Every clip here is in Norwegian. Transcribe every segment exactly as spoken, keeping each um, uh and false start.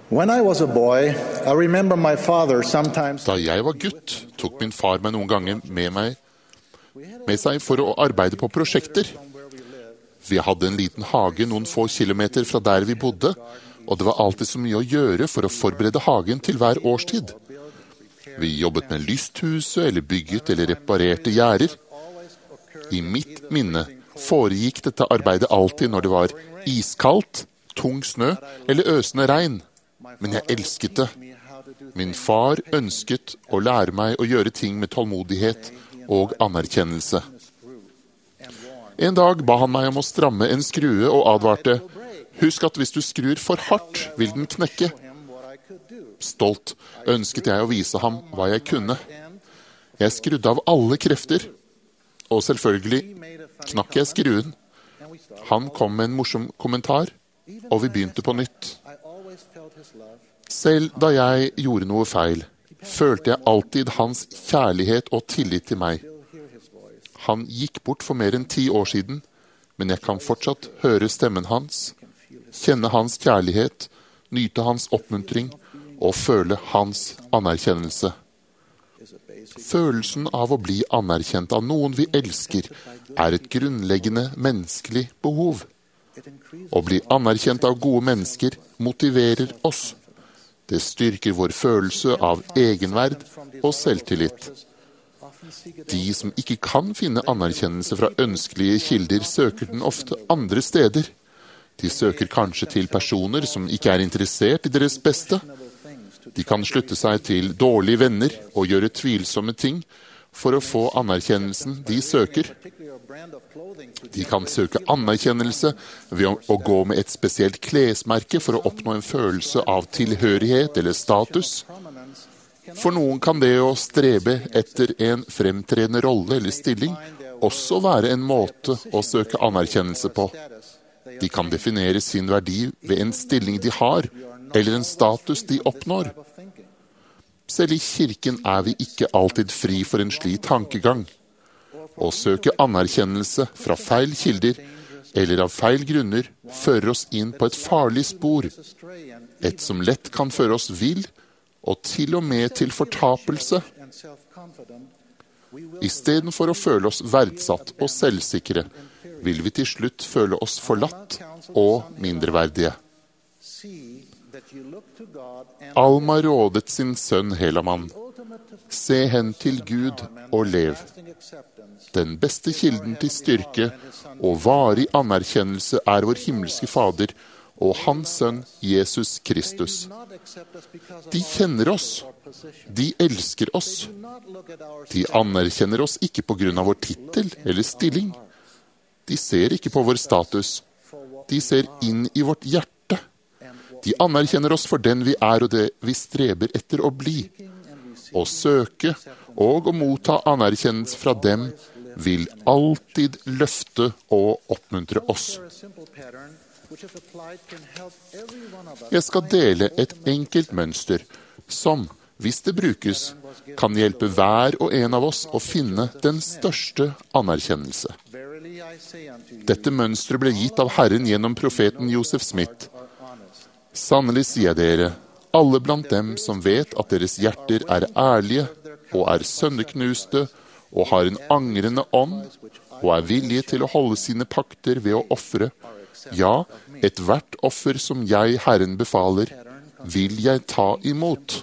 When I was a boy, I remember my father sometimes. Da jeg var gutt, tok min far meg noen ganger med, meg, med seg for å arbeide på prosjekter. Vi hadde en liten hage noen få kilometer fra der vi bodde, og det var alltid så mye å gjøre for å forberede hagen til hver årstid. Vi jobbet med lysthuset, eller bygget eller reparerte gjerder. I mitt minne foregikk dette arbeidet alltid når det var iskaldt, tung snø eller øsende regn. Men jeg elsket det. Min far ønsket å lære meg å gjøre ting med tålmodighet og anerkjennelse. En dag ba han meg om å stramme en skrue og advarte: husk at hvis du skrur for hardt, vil den knekke. Stolt ønsket jeg å vise ham hva jeg kunne. Jeg skrudde av alle krefter, og selvfølgelig knakk jeg skruen. Han kom med en morsom kommentar, og vi begynte på nytt. Selv da jeg gjorde noe feil, følte jeg alltid hans kjærlighet og tillit til meg. Han gikk bort for mer enn ti år siden, men jeg kan fortsatt høre stemmen hans, kjenne hans kjærlighet, nyte hans oppmuntring og føle hans anerkjennelse. Følelsen av å bli anerkjent av noen vi elsker er et grunnleggende menneskelig behov. Å bli anerkjent av gode mennesker motiverer oss. Det styrker vår følelse av egenverd og selvtillit. De som ikke kan finne anerkjennelse fra ønskelige kilder, søker den ofte andre steder. De søker kanskje til personer som ikke er interessert i deres beste. De kan slutte seg til dårlige venner og gjøre tvilsomme ting for å få anerkjennelsen de søker. De kan søke anerkjennelse ved å gå med et spesielt klesmerke for å oppnå en følelse av tilhørighet eller status. For noen kan det å strebe etter en fremtredende rolle eller stilling også være en måte å søke anerkjennelse på. De kan definere sin verdi ved en stilling de har, eller en status de oppnår. Selv i kirken er vi ikke alltid fri for en slik tankegang. Å søke anerkjennelse fra feil kilder eller av feil grunner fører oss inn på et farlig spor, et som lett kan føre oss vill og til og med til fortapelse. I stedet for å føle oss verdsatt og selvsikre, vil vi til slutt føle oss forlatt og mindreverdige. Alma rådet sin sønn Helaman: se hen til Gud og lev. Den beste kilden til styrke og varig anerkjennelse er vår himmelske Fader og hans sønn Jesus Kristus. De kjenner oss. De elsker oss. De anerkjenner oss ikke på grunn av vår titel eller stilling. De ser ikke på vår status. De ser inn i vårt hjerte. De anerkjenner oss for den vi er og det vi streber etter å bli. Å søke og å motta anerkjennelse fra dem vil alltid løfte og oppmuntre oss. Jeg skal dele et enkelt mønster som, hvis det brukes, kan hjelpe hver og en av oss å finne den største anerkjennelse. Dette mønstret ble gitt av Herren gjennom profeten Joseph Smith. Sannelig sier jeg dere, alle blant dem som vet at deres hjerter er ærlige og er sønderknuste og har en angrende ånd og er villige til å holde sine pakter ved å offre, ja, et hvert offer som jeg, Herren, befaler, vil jeg ta imot.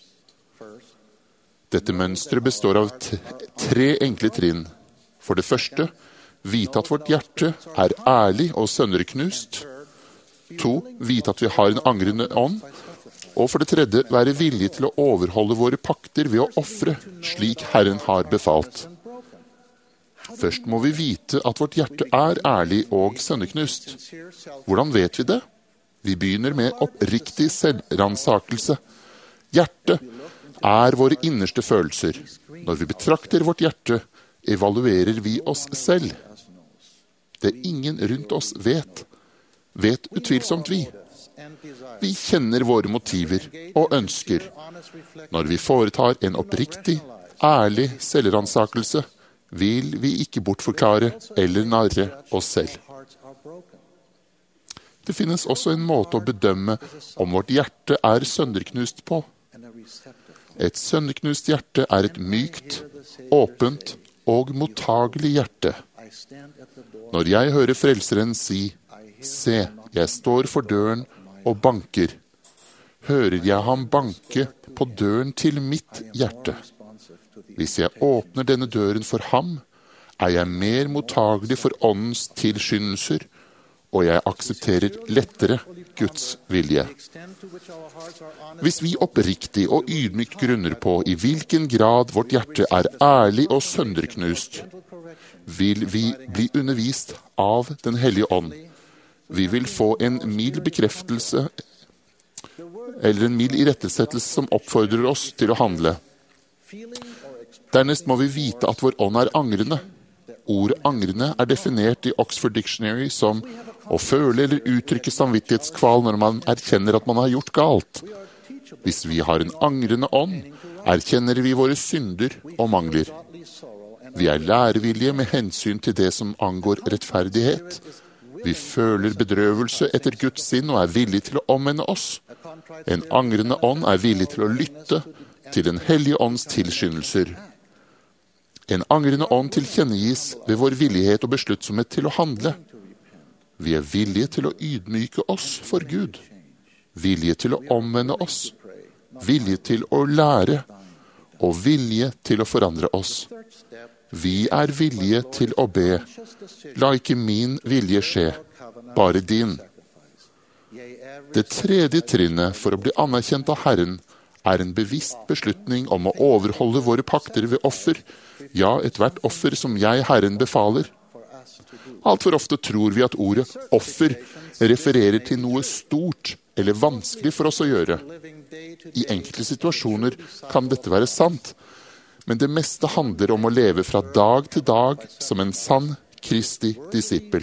Dette mønstret består av t- tre enkle trinn. For det første, vite at vårt hjerte er ærlig og sønderknust. To, vite at vi har en angrende ånd. Og for det tredje, være villige til å overholde våre pakter ved å offre, slik Herren har befalt. Først må vi vite at vårt hjerte er ærlig og sønderknust. Hvordan vet vi det? Vi begynner med oppriktig selvransakelse. Hjertet er våre innerste følelser. Når vi betrakter vårt hjerte, evaluerer vi oss selv. Det ingen rundt oss vet, vet utvilsomt vi. Vi kjenner våre motiver og ønsker. Når vi foretar en oppriktig, ærlig selvransakelse, vil vi ikke bortforklare eller narre oss selv. Det finnes også en måte å bedømme om vårt hjerte er sønderknust på. Et sønderknust hjerte er et mykt, åpent og mottagelig hjerte. Når jeg hører Frelseren si, «Se, jeg står for døren og banker», hører jeg ham banke på døren til mitt hjerte. Hvis jeg åpner denne døren for ham, er jeg mer mottagelig for åndens tilskyndelser, og jeg aksepterer lettere Guds vilje. Hvis vi oppriktig og ydmykt grunner på i hvilken grad vårt hjerte er ærlig og sønderknust, vil vi bli undervist av Den hellige ånd. Vi vil få en mild bekreftelse eller en mild irettesettelse som oppfordrer oss til å handle. Dernest må vi vite at vår ånd er angrende. Ordet angrende er definert i Oxford Dictionary som å føle eller uttrykke samvittighetskval når man erkjenner at man har gjort galt. Hvis vi har en angrende ånd, erkjenner vi våre synder og mangler. Vi er lærevillige med hensyn til det som angår rettferdighet. Vi føler bedrøvelse etter Guds sinn og er villige til å omvende oss. En angrende ånd er villig til å lytte til Den hellige ånds tilskyndelser. En angrende ånd tilkjennegis ved vår villighet og besluttsomhet til å handle. Vi er villige til å ydmyke oss for Gud. Villige til å omvende oss. Villige til å lære. Og villige til å forandre oss. Vi er villige til å be. La ikke min vilje skje, bare din. Det tredje trinnet for å bli anerkjent av Herren er en bevisst beslutning om å overholde våre pakter ved offer, ja, et hvert offer som jeg, Herren, befaler. Alt for ofte tror vi at ordet offer refererer til noe stort eller vanskelig for oss å gjøre. I enkelte situasjoner kan dette være sant, men det meste handler om å leve fra dag til dag som en sann Kristi disippel.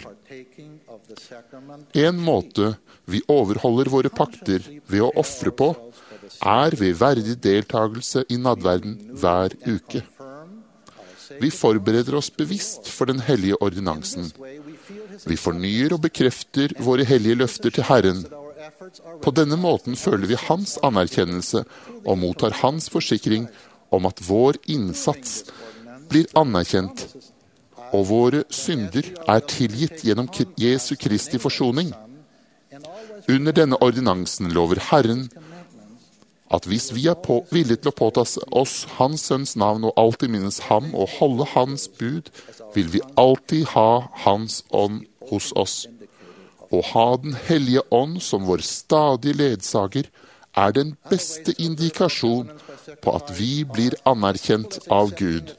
En måte vi overholder våre pakter ved å ofre på, er ved verdig deltagelse i nadverden hver uke. Vi forbereder oss bevisst for den hellige ordinansen. Vi fornyer og bekrefter våre hellige løfter til Herren. På denne måten føler vi hans anerkjennelse og mottar hans forsikring om at vår innsats blir anerkjent, og våre synder er tilgitt gjennom Jesu Kristi forsoning. Under denne ordinansen lover Herren at hvis vi er på, villige til å påta oss hans sønns navn og alltid minnes ham og holde hans bud, vil vi alltid ha hans ånd hos oss. Å ha den hellige ånd som vår stadige ledsager er den beste indikasjon på at vi blir anerkjent av Gud.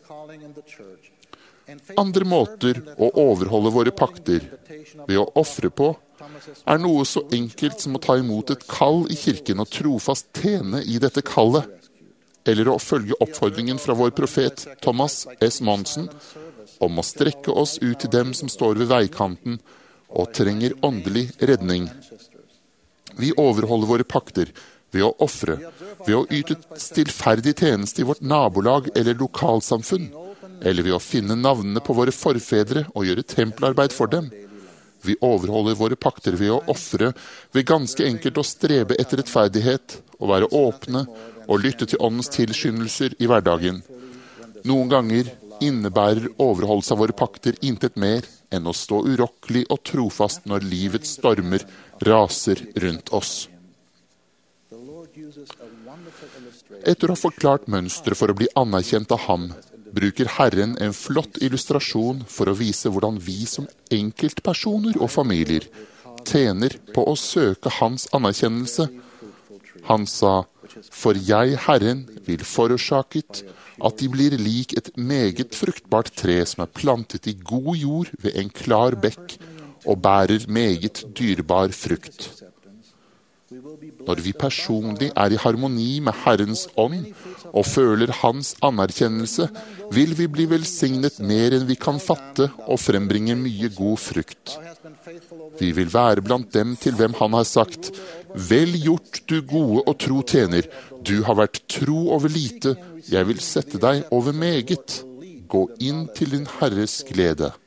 Andre måter å overholde våre pakter ved å ofre på er noe så enkelt som å ta imot et kall i kirken og trofast tjene i dette kallet, eller å følge oppfordringen fra vår profet Thomas S. Monson om å strekke oss ut til dem som står ved veikanten og trenger åndelig redning. Vi overholder våre pakter ved å ofre, ved å yte stillferdig tjeneste i vårt nabolag eller lokalsamfunn, eller ved å finne navnene på våre forfedre og gjøre tempelarbeid for dem. Vi overholder våre pakter ved å ofre, ved ganske enkelt å strebe etter rettferdighet, å være åpne og lytte til åndens tilskyndelser i hverdagen. Noen ganger innebærer overholdelse av våre pakter intet mer enn å stå urokkelig og trofast når livets stormer raser rundt oss. Etter å ha forklart mønstret for å bli anerkjent av ham, bruker Herren en flott illustrasjon for å vise hvordan vi som enkeltpersoner og familier tjener på å søke hans anerkjennelse. Han sa, for jeg, Herren, vil forårsaket at de blir lik et meget fruktbart tre som er plantet i god jord ved en klar bekk og bærer meget dyrbar frukt. Når vi personlig er i harmoni med Herrens ånd og føler hans anerkjennelse, vil vi bli velsignet mer enn vi kan fatte og frembringe mye god frukt. Vi vil være blant dem til hvem han har sagt, vel gjort du gode og tro tjener, du har vært tro over lite, jeg vil sette deg over meget. Gå inn til din Herres glede.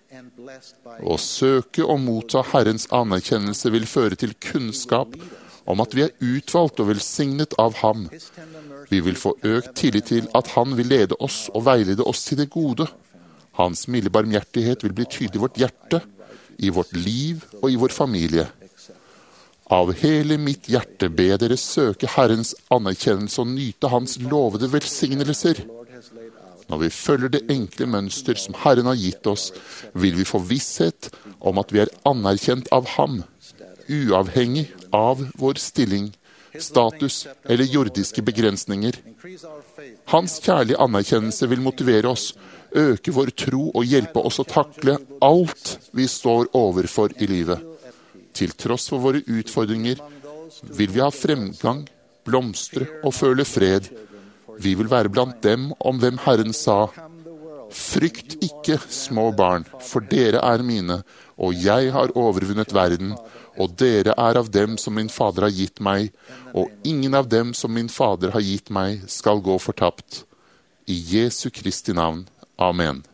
Å søke og motta Herrens anerkjennelse vil føre til kunnskap om at vi er utvalgt og velsignet av ham. Vi vil få økt tillit til at han vil lede oss og veilede oss til det gode. Hans milde barmhjertighet vil bli tydelig i vårt hjerte, i vårt liv og i vår familie. Av hele mitt hjerte ber dere søke Herrens anerkjennelse og nyte hans lovede velsignelser. Når vi følger det enkle mønster som Herren har gitt oss, vil vi få visshet om at vi er anerkjent av ham, uavhengig av vår stilling, status eller jordiske begrensninger. Hans kjærlige anerkjennelse vil motivere oss, øke vår tro og hjelpe oss å takle alt vi står overfor i livet. Til tross for våre utfordringer vil vi ha fremgang, blomstre og føle fred. Vi vil være blant dem om hvem Herren sa: «Frykt ikke, små barn, for dere er mine, og jeg har overvunnet verden, og dere er av dem som min Fader har gitt meg, og ingen av dem som min Fader har gitt meg skal gå fortapt.» I Jesu Kristi navn. Amen.